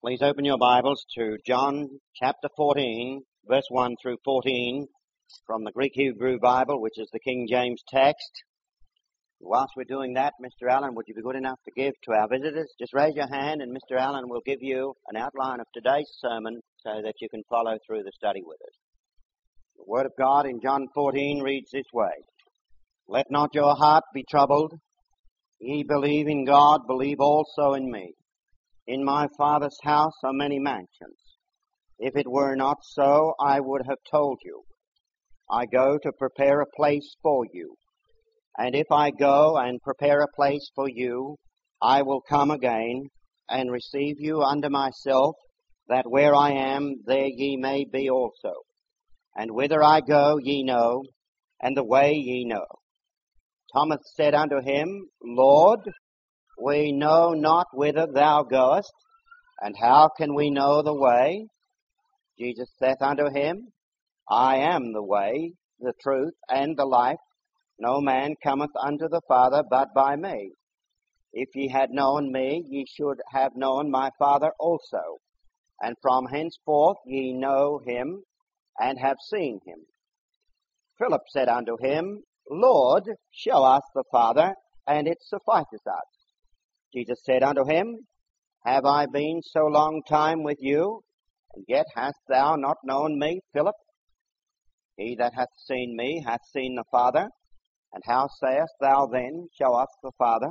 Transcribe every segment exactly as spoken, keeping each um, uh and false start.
Please open your Bibles to John chapter fourteen, verse one through fourteen, from the Greek Hebrew Bible, which is the King James text. Whilst we're doing that, Mister Allen, would you be good enough to give to our visitors? Just raise your hand and Mister Allen will give you an outline of today's sermon so that you can follow through the study with us. The Word of God in John fourteen reads this way: Let not your heart be troubled. Ye believe in God, believe also in me. In my Father's house are many mansions. If it were not so, I would have told you. I go to prepare a place for you. And if I go and prepare a place for you, I will come again and receive you unto myself, that where I am, there ye may be also. And whither I go ye know, and the way ye know. Thomas said unto him, Lord, we know not whither thou goest, and how can we know the way? Jesus saith unto him, I am the way, the truth, and the life. No man cometh unto the Father but by me. If ye had known me, ye should have known my Father also. And from henceforth ye know him, and have seen him. Philip said unto him, Lord, show us the Father, and it sufficeth us. Jesus said unto him, Have I been so long time with you, and yet hast thou not known me, Philip? He that hath seen me hath seen the Father. And how sayest thou then, Show us the Father?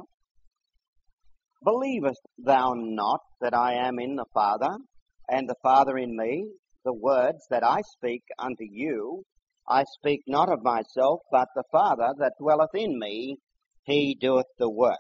Believest thou not that I am in the Father, and the Father in me? The words that I speak unto you, I speak not of myself, but the Father that dwelleth in me, he doeth the works.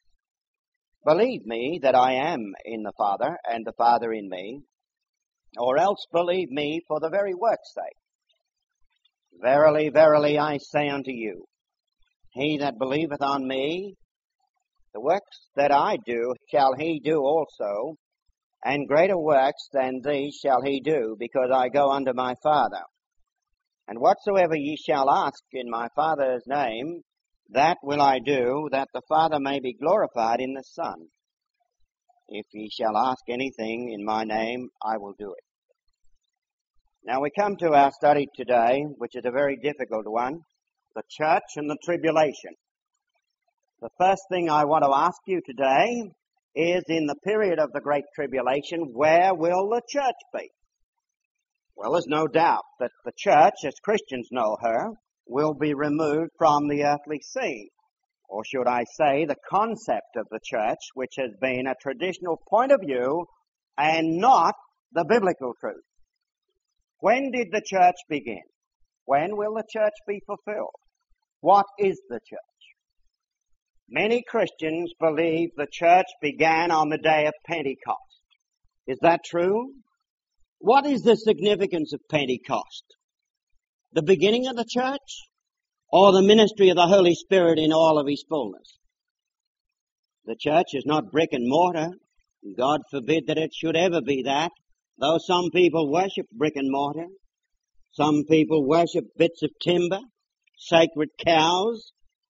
Believe me that I am in the Father, and the Father in me, or else believe me for the very work's sake. Verily, verily, I say unto you, he that believeth on me, the works that I do shall he do also, and greater works than these shall he do, because I go unto my Father. And whatsoever ye shall ask in my Father's name, that will I do, that the Father may be glorified in the Son. If ye shall ask anything in my name, I will do it. Now we come to our study today, which is a very difficult one, the church and the tribulation. The first thing I want to ask you today is, in the period of the Great Tribulation, where will the church be? Well, there's no doubt that the church, as Christians know her, will be removed from the earthly scene. Or should I say, the concept of the church, which has been a traditional point of view and not the biblical truth. When did the church begin? When will the church be fulfilled? What is the church? Many Christians believe the church began on the day of Pentecost. Is that true? What is the significance of Pentecost? The beginning of the church, or the ministry of the Holy Spirit in all of his fullness? The church is not brick and mortar. God forbid that it should ever be that, though some people worship brick and mortar. Some people worship bits of timber, sacred cows.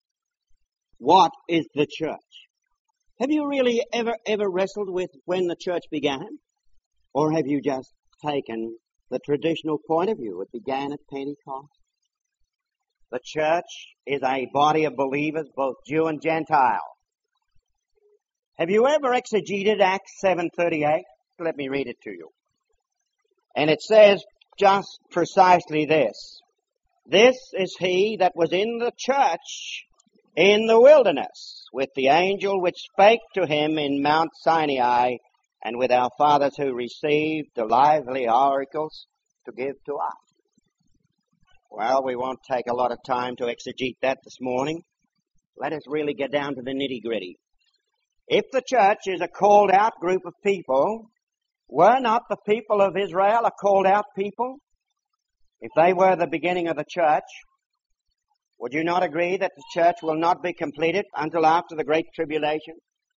What is the church? Have you really ever, ever wrestled with when the church began? Or have you just taken the traditional point of view? It began at Pentecost. The church is a body of believers, both Jew and Gentile. Have you ever exegeted Acts seven thirty-eight? Let me read it to you. And it says just precisely this. This is he that was in the church in the wilderness, with the angel which spake to him in Mount Sinai, and with our fathers who received the lively oracles to give to us. Well, we won't take a lot of time to exegete that this morning. Let us really get down to the nitty-gritty. If the church is a called-out group of people, were not the people of Israel a called-out people? If they were the beginning of the church, would you not agree that the church will not be completed until after the Great Tribulation?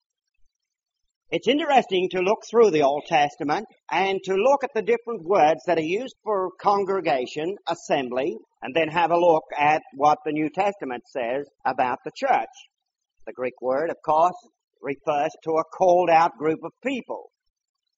It's interesting to look through the Old Testament and to look at the different words that are used for congregation, assembly, and then have a look at what the New Testament says about the church. The Greek word, of course, refers to a called out group of people.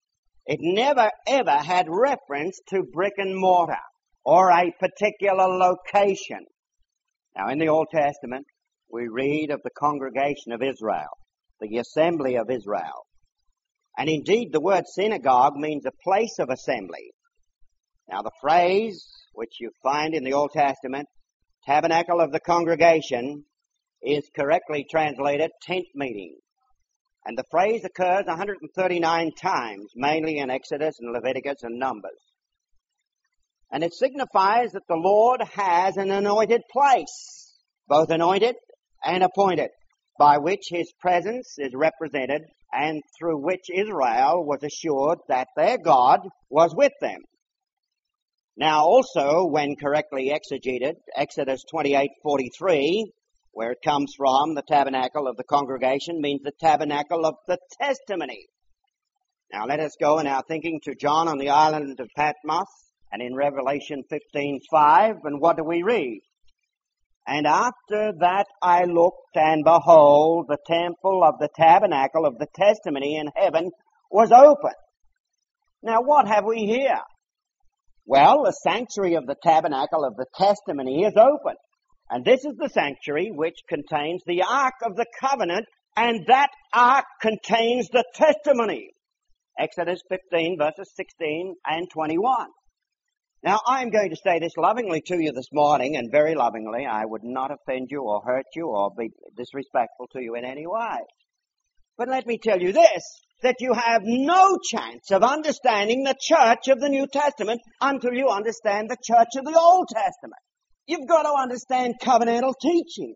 It never ever had reference to brick and mortar or a particular location. Now in the Old Testament, we read of the congregation of Israel, the assembly of Israel. And indeed the word synagogue means a place of assembly. Now the phrase which you find in the Old Testament, tabernacle of the congregation, is correctly translated tent meeting. And the phrase occurs one hundred thirty-nine times, mainly in Exodus and Leviticus and Numbers. And it signifies that the Lord has an anointed place, both anointed and appointed, by which his presence is represented and through which Israel was assured that their God was with them. Now also, when correctly exegeted, Exodus twenty-eight forty-three, where it comes from, the tabernacle of the congregation means the tabernacle of the testimony. Now let us go in our thinking to John on the island of Patmos and in Revelation fifteen five, and what do we read? And after that I looked, and behold, the temple of the tabernacle of the testimony in heaven was open. Now what have we here? Well, the sanctuary of the tabernacle of the testimony is open. And this is the sanctuary which contains the Ark of the Covenant, and that Ark contains the testimony. Exodus fifteen, verses sixteen and twenty-one. Now, I'm going to say this lovingly to you this morning, and very lovingly. I would not offend you or hurt you or be disrespectful to you in any way. But let me tell you this, that you have no chance of understanding the church of the New Testament until you understand the church of the Old Testament. You've got to understand covenantal teaching.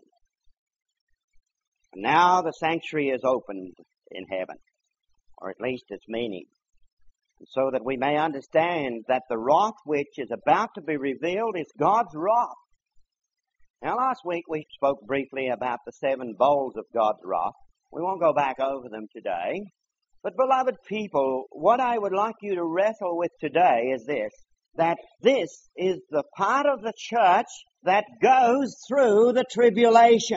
And now the sanctuary is opened in heaven, or at least its meaning, so that we may understand that the wrath which is about to be revealed is God's wrath. Now last week we spoke briefly about the seven bowls of God's wrath. We won't go back over them today. But beloved people, what I would like you to wrestle with today is this, that this is the part of the church that goes through the tribulation.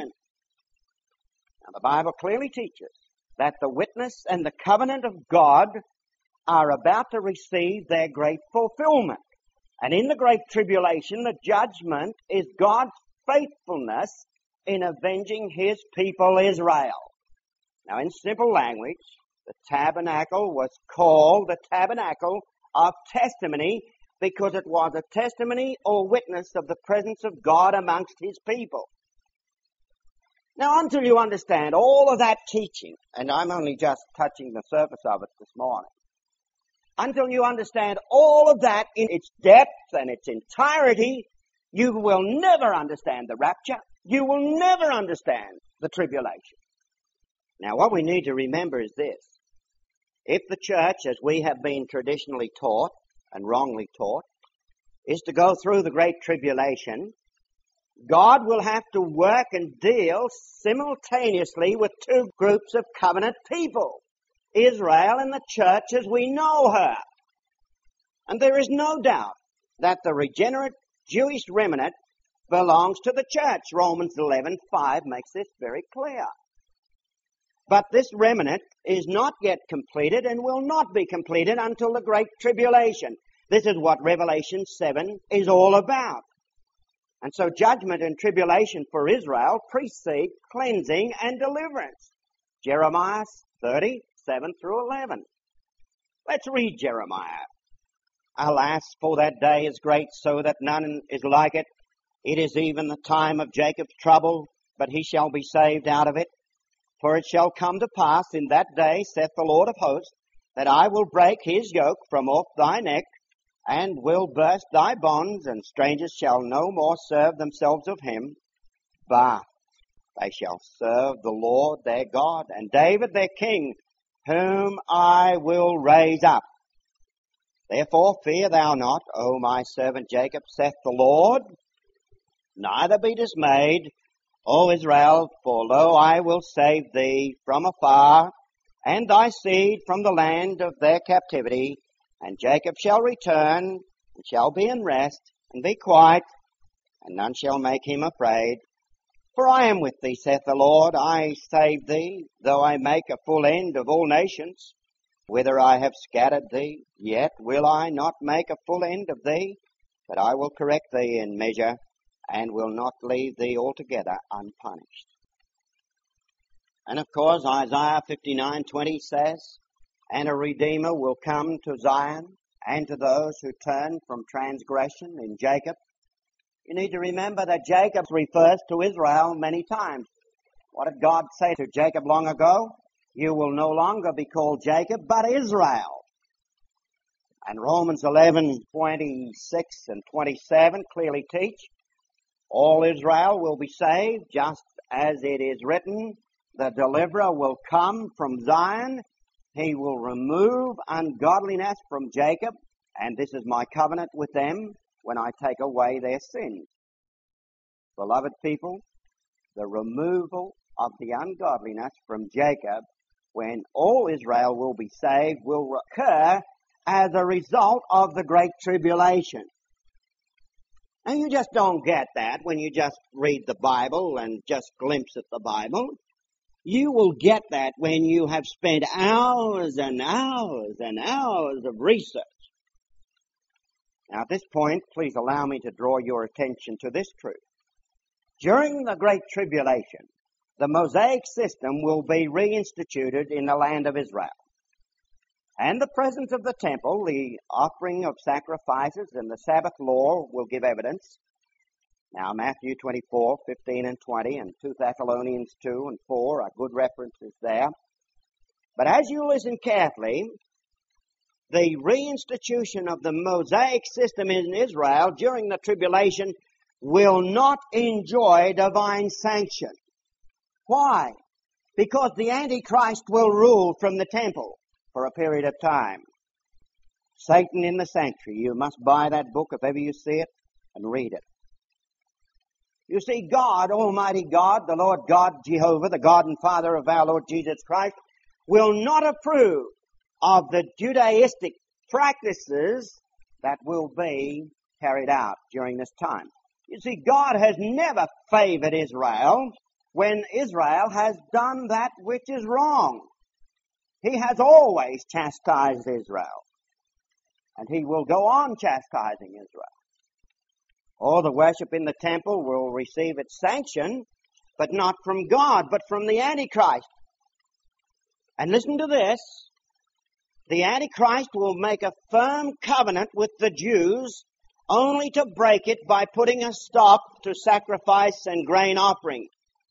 Now the Bible clearly teaches that the witness and the covenant of God are about to receive their great fulfillment. And in the great tribulation, the judgment is God's faithfulness in avenging his people Israel. Now in simple language, the tabernacle was called the tabernacle of testimony because it was a testimony or witness of the presence of God amongst his people. Now, until you understand all of that teaching, and I'm only just touching the surface of it this morning, until you understand all of that in its depth and its entirety, you will never understand the rapture. You will never understand the tribulation. Now, what we need to remember is this. If the church, as we have been traditionally taught, and wrongly taught, is to go through the great tribulation, God will have to work and deal simultaneously with two groups of covenant people, Israel and the church as we know her. And there is no doubt that the regenerate Jewish remnant belongs to the church. Romans eleven five makes this very clear. But this remnant is not yet completed and will not be completed until the great tribulation. This is what Revelation seven is all about. And so judgment and tribulation for Israel precede cleansing and deliverance. Jeremiah thirty, seven through eleven. Let's read Jeremiah. Alas, for that day is great, so that none is like it. It is even the time of Jacob's trouble, but he shall be saved out of it. For it shall come to pass in that day, saith the Lord of hosts, that I will break his yoke from off thy neck, and will burst thy bonds, and strangers shall no more serve themselves of him, but they shall serve the Lord their God, and David their king, whom I will raise up. Therefore fear thou not, O my servant Jacob, saith the Lord, neither be dismayed, O Israel, for lo, I will save thee from afar, and thy seed from the land of their captivity. And Jacob shall return, and shall be in rest, and be quiet, and none shall make him afraid. For I am with thee, saith the Lord, I save thee, though I make a full end of all nations. whither I have scattered thee, yet will I not make a full end of thee, but I will correct thee in measure, and will not leave thee altogether unpunished. And of course, Isaiah fifty-nine twenty says, and a Redeemer will come to Zion, and to those who turn from transgression in Jacob. You need to remember that Jacob refers to Israel many times. What did God say to Jacob long ago? You will no longer be called Jacob, but Israel. And Romans eleven twenty-six and twenty-seven clearly teach, all Israel will be saved, just as it is written, the deliverer will come from Zion. He will remove ungodliness from Jacob, and this is my covenant with them when I take away their sins. Beloved people, the removal of the ungodliness from Jacob, when all Israel will be saved, will occur as a result of the Great Tribulation. And you just don't get that when you just read the Bible and just glimpse at the Bible. You will get that when you have spent hours and hours and hours of research. Now at this point, please allow me to draw your attention to this truth. During the Great Tribulation, the Mosaic system will be reinstituted in the land of Israel. And the presence of the temple, the offering of sacrifices, and the Sabbath law will give evidence. Now, Matthew twenty-four, fifteen and twenty, and Second Thessalonians two and four are good references there. But as you listen carefully, the reinstitution of the Mosaic system in Israel during the tribulation will not enjoy divine sanction. Why? Because the Antichrist will rule from the temple for a period of time. Satan in the Sanctuary. You must buy that book if ever you see it and read it. You see, God, Almighty God, the Lord God Jehovah, the God and Father of our Lord Jesus Christ, will not approve of the Judaistic practices that will be carried out during this time. You see, God has never favored Israel when Israel has done that which is wrong. He has always chastised Israel, and he will go on chastising Israel. All the worship in the temple will receive its sanction, but not from God, but from the Antichrist. And listen to this. The Antichrist will make a firm covenant with the Jews only to break it by putting a stop to sacrifice and grain offerings.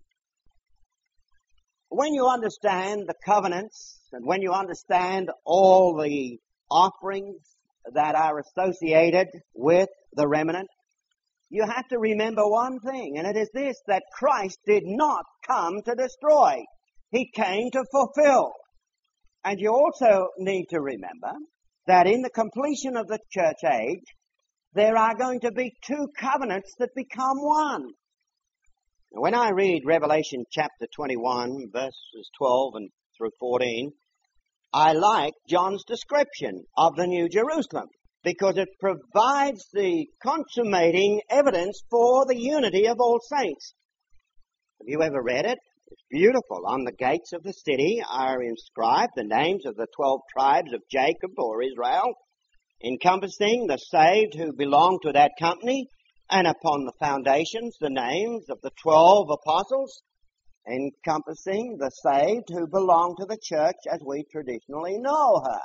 When you understand the covenants and when you understand all the offerings that are associated with the remnant, you have to remember one thing, and it is this, that Christ did not come to destroy. He came to fulfill. And you also need to remember that in the completion of the church age, there are going to be two covenants that become one. When I read Revelation chapter twenty-one, verses twelve and through fourteen, I like John's description of the New Jerusalem because it provides the consummating evidence for the unity of all saints. Have you ever read it? It's beautiful. On the gates of the city are inscribed the names of the twelve tribes of Jacob or Israel, encompassing the saved who belong to that company, and upon the foundations the names of the twelve apostles, encompassing the saved who belong to the church as we traditionally know her.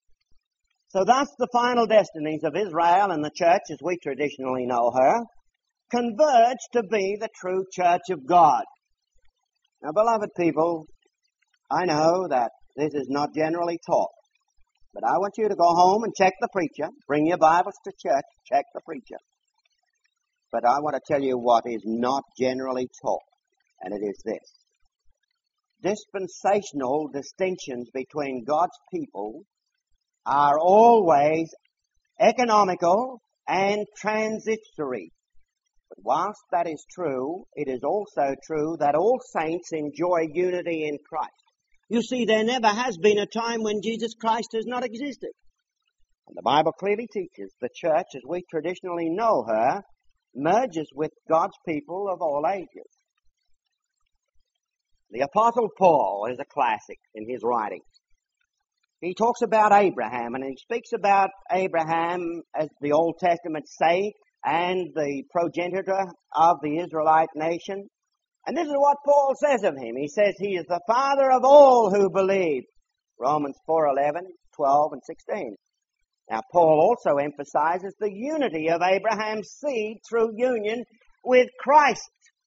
So thus the final destinies of Israel and the church as we traditionally know her converge to be the true church of God. Now, beloved people, I know that this is not generally taught, but I want you to go home and check the preacher. Bring your Bibles to church, check the preacher. But I want to tell you what is not generally taught, and it is this. Dispensational distinctions between God's people are always economical and transitory. But whilst that is true, it is also true that all saints enjoy unity in Christ. You see, there never has been a time when Jesus Christ has not existed. And the Bible clearly teaches the church, as we traditionally know her, merges with God's people of all ages. The Apostle Paul is a classic in his writings. he talks about Abraham, and he speaks about Abraham as the Old Testament saint and the progenitor of the Israelite nation. And this is what Paul says of him. He says he is the father of all who believe. Romans four eleven, twelve, and sixteen. Now, Paul also emphasizes the unity of Abraham's seed through union with Christ.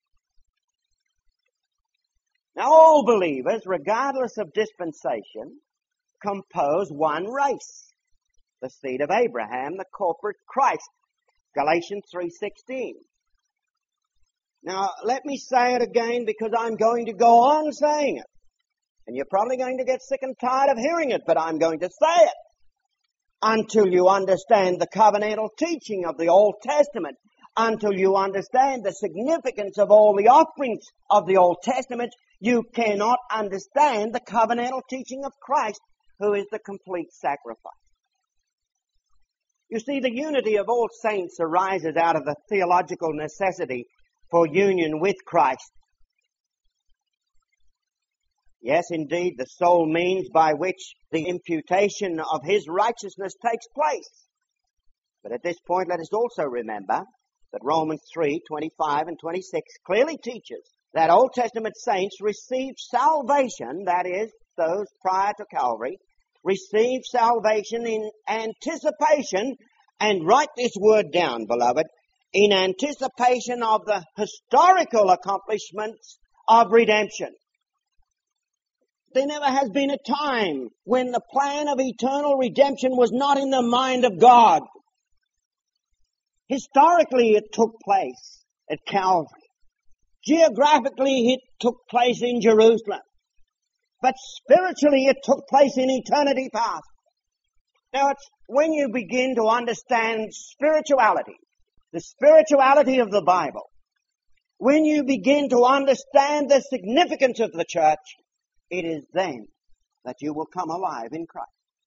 Now, all believers, regardless of dispensation, compose one race, the seed of Abraham, the corporate Christ. Galatians three sixteen. Now, let me say it again because I'm going to go on saying it. And you're probably going to get sick and tired of hearing it, but I'm going to say it until you understand the covenantal teaching of the Old Testament, until you understand the significance of all the offerings of the Old Testament. You cannot understand the covenantal teaching of Christ, who is the complete sacrifice. You see, the unity of all saints arises out of the theological necessity for union with Christ. Yes, indeed, the sole means by which the imputation of his righteousness takes place. But at this point, let us also remember that Romans three twenty-five and twenty-six clearly teaches that Old Testament saints received salvation, that is, those prior to Calvary, received salvation in anticipation, and write this word down, beloved, in anticipation of the historical accomplishments of redemption. There never has been a time when the plan of eternal redemption was not in the mind of God. Historically, it took place at Calvary. Geographically, it took place in Jerusalem. But spiritually, it took place in eternity past. Now, it's when you begin to understand spirituality, the spirituality of the Bible, when you begin to understand the significance of the church, it is then that you will come alive in Christ.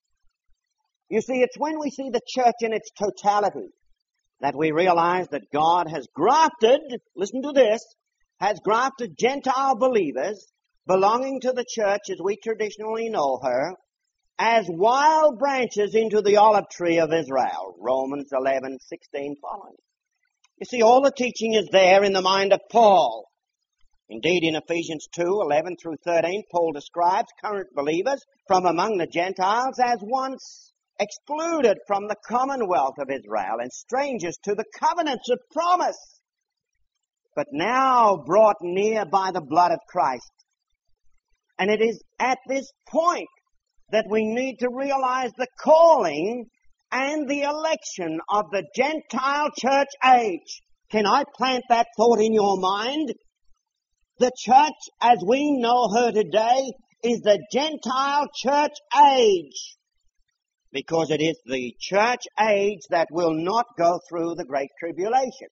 You see, it's when we see the church in its totality that we realize that God has grafted, listen to this, has grafted Gentile believers belonging to the church as we traditionally know her, as wild branches into the olive tree of Israel. Romans eleven sixteen following. You see, all the teaching is there in the mind of Paul. Indeed, in Ephesians two eleven through thirteen, Paul describes current believers from among the Gentiles as once excluded from the commonwealth of Israel and strangers to the covenants of promise, but now brought near by the blood of Christ. And it is at this point that we need to realize the calling and the election of the Gentile church age. Can I plant that thought in your mind? The church as we know her today is the Gentile church age, because it is the church age that will not go through the Great Tribulation.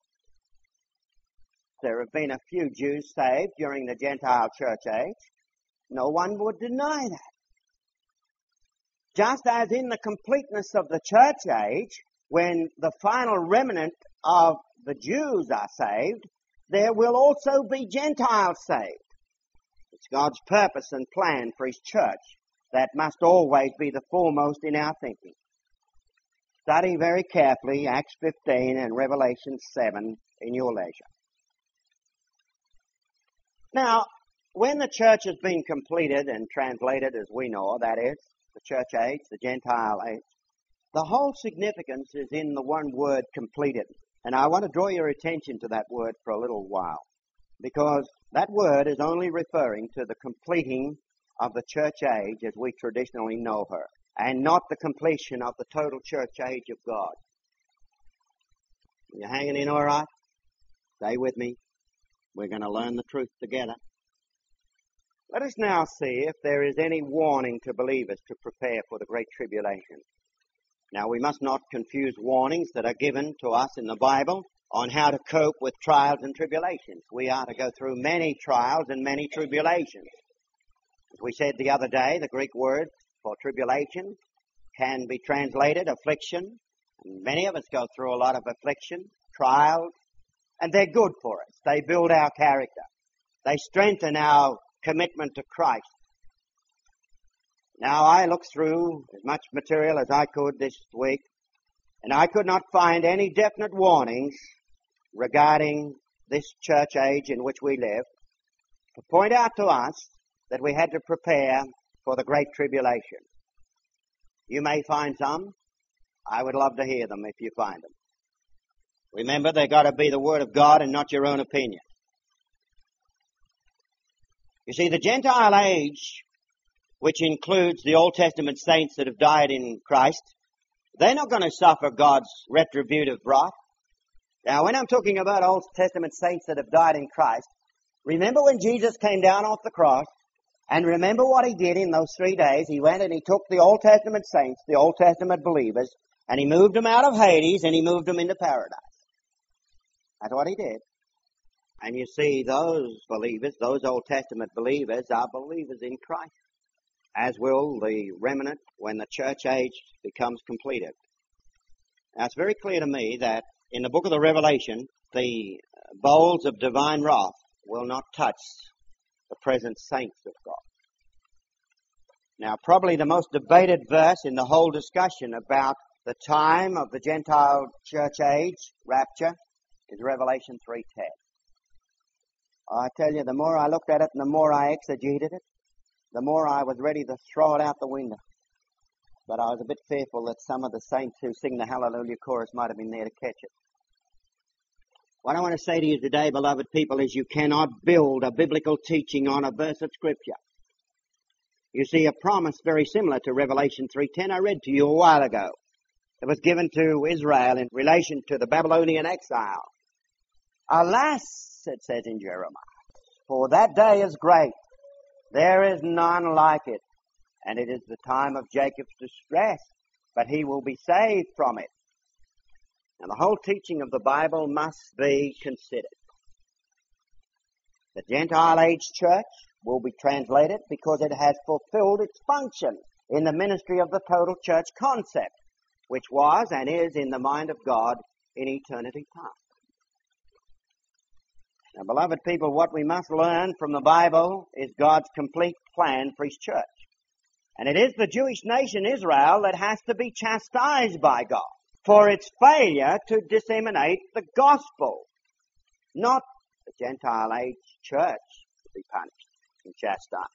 There have been a few Jews saved during the Gentile church age. No one would deny that. Just as in the completeness of the church age, when the final remnant of the Jews are saved, there will also be Gentiles saved. It's God's purpose and plan for His church that must always be the foremost in our thinking. Study very carefully Acts fifteen and Revelation seven in your leisure. Now, when the church has been completed and translated as we know, that is, the church age, the Gentile age, the whole significance is in the one word, completed. And I want to draw your attention to that word for a little while, because that word is only referring to the completing of the church age as we traditionally know her, and not the completion of the total church age of God. You hanging in all right? Stay with me. We're going to learn the truth together. Let us now see if there is any warning to believers to prepare for the Great Tribulation. Now, we must not confuse warnings that are given to us in the Bible on how to cope with trials and tribulations. We are to go through many trials and many tribulations. As we said the other day, the Greek word for tribulation can be translated affliction. And many of us go through a lot of affliction, trials, and they're good for us. They build our character. They strengthen our commitment to Christ. Now, I looked through as much material as I could this week, and I could not find any definite warnings regarding this church age in which we live to point out to us that we had to prepare for the Great Tribulation. You may find some. I would love to hear them if you find them. Remember, they've got to be the Word of God and not your own opinion. You see, the Gentile age, which includes the Old Testament saints that have died in Christ, they're not going to suffer God's retributive wrath. Now, when I'm talking about Old Testament saints that have died in Christ, remember when Jesus came down off the cross, and remember what he did in those three days. He went and he took the Old Testament saints, the Old Testament believers, and he moved them out of Hades and he moved them into paradise. That's what he did. And you see, those believers, those Old Testament believers, are believers in Christ, as will the remnant when the church age becomes completed. Now, it's very clear to me that in the book of the Revelation, the bowls of divine wrath will not touch the present saints of God. Now, probably the most debated verse in the whole discussion about the time of the Gentile church age, rapture, is Revelation three ten. I tell you, the more I looked at it and the more I exegeted it, the more I was ready to throw it out the window. But I was a bit fearful that some of the saints who sing the Hallelujah chorus might have been there to catch it. What I want to say to you today, beloved people, is you cannot build a biblical teaching on a verse of Scripture. You see, a promise very similar to Revelation three ten I read to you a while ago. It was given to Israel in relation to the Babylonian exile. Alas, it says in Jeremiah, for that day is great. There is none like it. And it is the time of Jacob's distress, but he will be saved from it. Now, the whole teaching of the Bible must be considered. The Gentile age church will be translated because it has fulfilled its function in the ministry of the total church concept, which was and is in the mind of God in eternity past. Now, beloved people, what we must learn from the Bible is God's complete plan for His church. And it is the Jewish nation Israel that has to be chastised by God for its failure to disseminate the gospel, not the Gentile age church to be punished and chastised.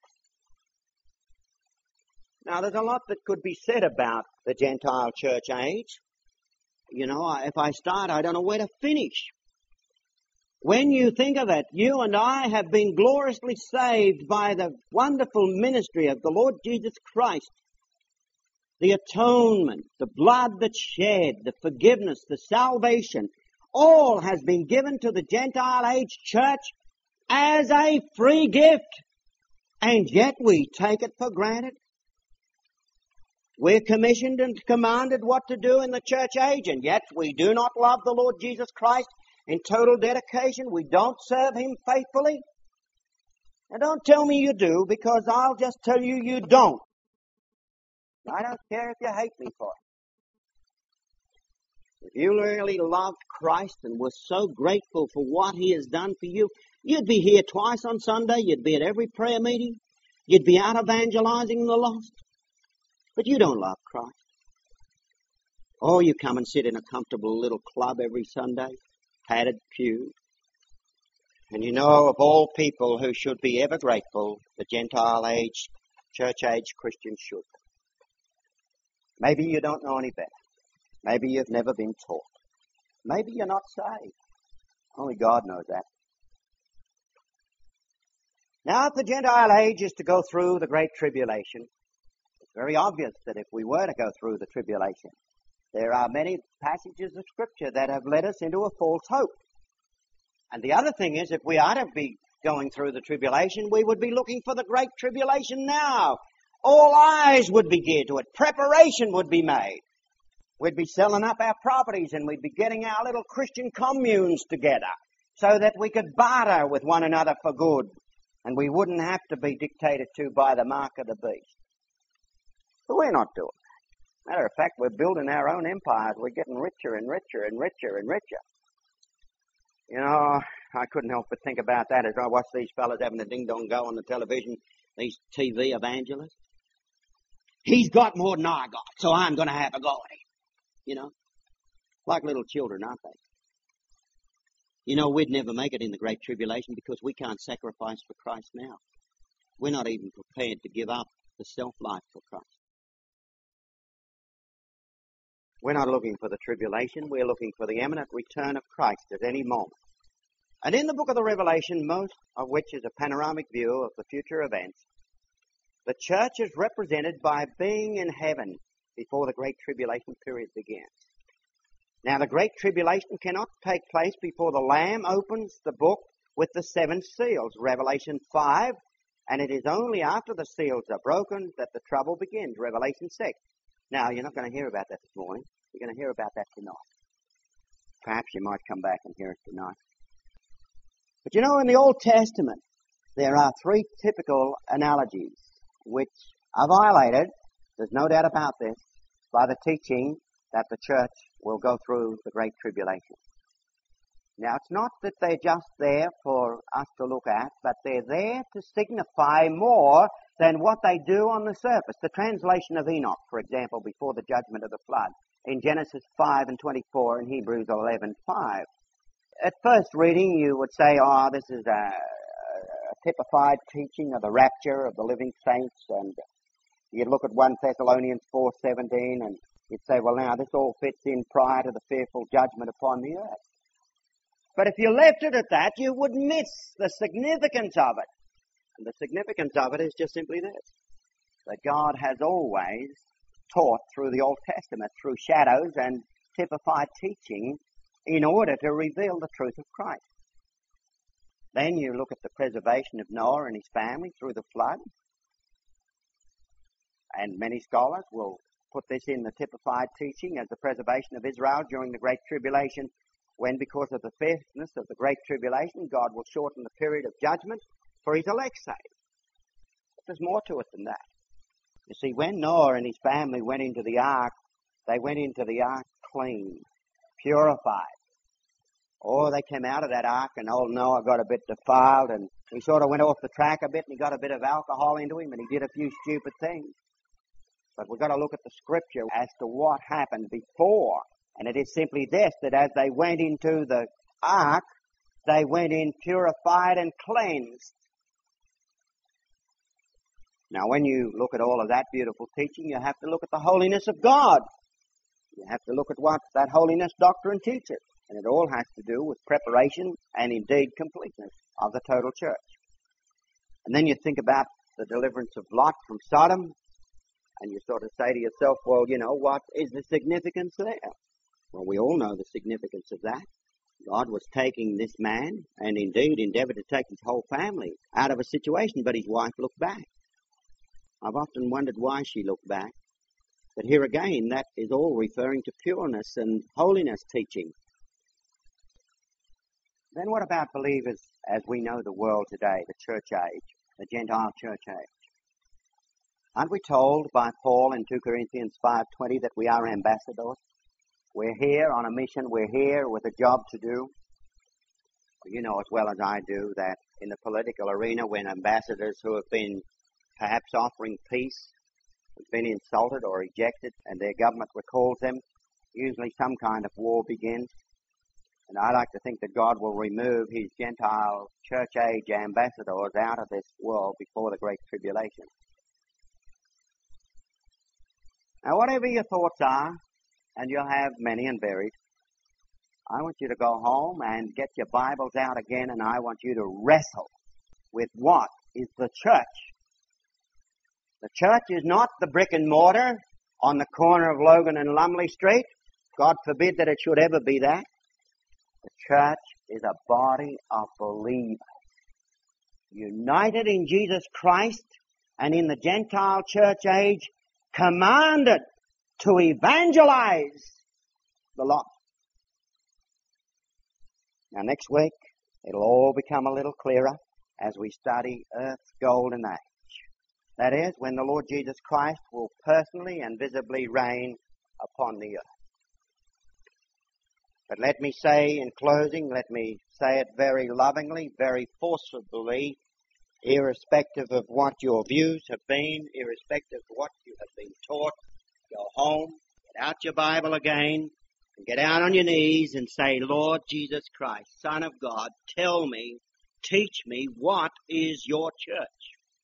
Now, there's a lot that could be said about the Gentile church age. You know, if I start, I don't know where to finish. When you think of it, you and I have been gloriously saved by the wonderful ministry of the Lord Jesus Christ. The atonement, the blood that's shed, the forgiveness, the salvation, all has been given to the Gentile age church as a free gift. And yet we take it for granted. We're commissioned and commanded what to do in the church age, and yet we do not love the Lord Jesus Christ in total dedication. We don't serve Him faithfully. Now, don't tell me you do, because I'll just tell you you don't. I don't care if you hate me for it. If you really loved Christ and were so grateful for what He has done for you, you'd be here twice on Sunday. You'd be at every prayer meeting. You'd be out evangelizing the lost. But you don't love Christ. Oh, you come and sit in a comfortable little club every Sunday, padded pew. And you know, of all people who should be ever grateful, the Gentile age, church age Christians should. Maybe you don't know any better. Maybe you've never been taught. Maybe you're not saved. Only God knows that. Now, if the Gentile age is to go through the Great Tribulation, it's very obvious that if we were to go through the tribulation, there are many passages of Scripture that have led us into a false hope. And the other thing is, if we are to be going through the tribulation, we would be looking for the Great Tribulation now. All eyes would be geared to it. Preparation would be made. We'd be selling up our properties and we'd be getting our little Christian communes together so that we could barter with one another for good and we wouldn't have to be dictated to by the mark of the beast. But we're not doing that. Matter of fact, we're building our own empires. We're getting richer and richer and richer and richer. You know, I couldn't help but think about that as I watch these fellas having a ding-dong go on the television, these T V evangelists. He's got more than I got, so I'm going to have a go at him. You know, like little children, aren't they? You know, we'd never make it in the Great Tribulation because we can't sacrifice for Christ now. We're not even prepared to give up the self-life for Christ. We're not looking for the tribulation. We're looking for the imminent return of Christ at any moment. And in the book of the Revelation, most of which is a panoramic view of the future events, the church is represented by being in heaven before the Great Tribulation period begins. Now, the Great Tribulation cannot take place before the Lamb opens the book with the seven seals, Revelation five, and it is only after the seals are broken that the trouble begins, Revelation six. Now, you're not going to hear about that this morning. You're going to hear about that tonight. Perhaps you might come back and hear it tonight. But you know, in the Old Testament, there are three typical analogies which are violated, there's no doubt about this, by the teaching that the church will go through the Great Tribulation. Now, it's not that they're just there for us to look at, but they're there to signify more than what they do on the surface. The translation of Enoch, for example, before the judgment of the flood, in Genesis five and twenty-four and Hebrews eleven five. At first reading, you would say, oh, this is a, a typified teaching of the rapture of the living saints, and you'd look at First Thessalonians four seventeen, and you'd say, well, now, this all fits in prior to the fearful judgment upon the earth. But if you left it at that, you would miss the significance of it. And the significance of it is just simply this, that God has always taught through the Old Testament, through shadows and typified teaching, in order to reveal the truth of Christ. Then you look at the preservation of Noah and his family through the flood, and many scholars will put this in the typified teaching as the preservation of Israel during the Great Tribulation, when because of the fierceness of the Great Tribulation, God will shorten the period of judgment for his elect's sake. But there's more to it than that. You see, when Noah and his family went into the ark, they went into the ark clean, purified. Or they came out of that ark and old Noah got a bit defiled and he sort of went off the track a bit and he got a bit of alcohol into him and he did a few stupid things. But we've got to look at the scripture as to what happened before. And it is simply this, that as they went into the ark, they went in purified and cleansed. Now, when you look at all of that beautiful teaching, you have to look at the holiness of God. You have to look at what that holiness doctrine teaches. And it all has to do with preparation and indeed completeness of the total church. And then you think about the deliverance of Lot from Sodom, and you sort of say to yourself, well, you know, what is the significance there? Well, we all know the significance of that. God was taking this man, and indeed endeavored to take his whole family out of a situation, but his wife looked back. I've often wondered why she looked back. But here again, that is all referring to pureness and holiness teaching. Then what about believers as we know the world today, the church age, the Gentile church age? Aren't we told by Paul in Second Corinthians five twenty that we are ambassadors? We're here on a mission. We're here with a job to do. Well, you know as well as I do that in the political arena, when ambassadors who have been perhaps offering peace have been insulted or ejected and their government recalls them, usually some kind of war begins. And I like to think that God will remove his Gentile church-age ambassadors out of this world before the Great Tribulation. Now, whatever your thoughts are, and you'll have many and varied, I want you to go home and get your Bibles out again, and I want you to wrestle with what is the church. The church is not the brick and mortar on the corner of Logan and Lumley Street. God forbid that it should ever be that. The church is a body of believers, united in Jesus Christ and in the Gentile church age, commanded to evangelize the lost. Now next week, it'll all become a little clearer as we study Earth's golden age. That is, when the Lord Jesus Christ will personally and visibly reign upon the earth. But let me say in closing, let me say it very lovingly, very forcibly, irrespective of what your views have been, irrespective of what you have been taught. Go home, get out your Bible again, and get out on your knees and say, Lord Jesus Christ, Son of God, tell me, teach me, what is your church?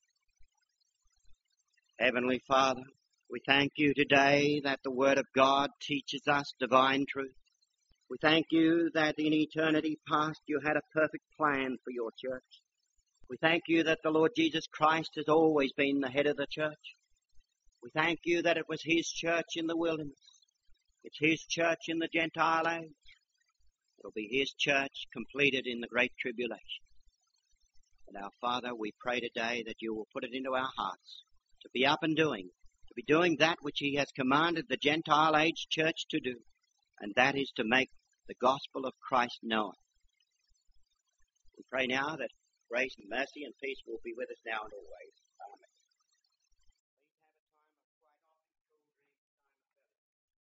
Heavenly Father, we thank you today that the Word of God teaches us divine truth. We thank you that in eternity past you had a perfect plan for your church. We thank you that the Lord Jesus Christ has always been the head of the church. We thank you that it was his church in the wilderness. It's his church in the Gentile age. It'll be his church completed in the great tribulation. And our Father, we pray today that you will put it into our hearts to be up and doing, to be doing that which he has commanded the Gentile age church to do, and that is to make the gospel of Christ known. We pray now that grace and mercy and peace will be with us now and always.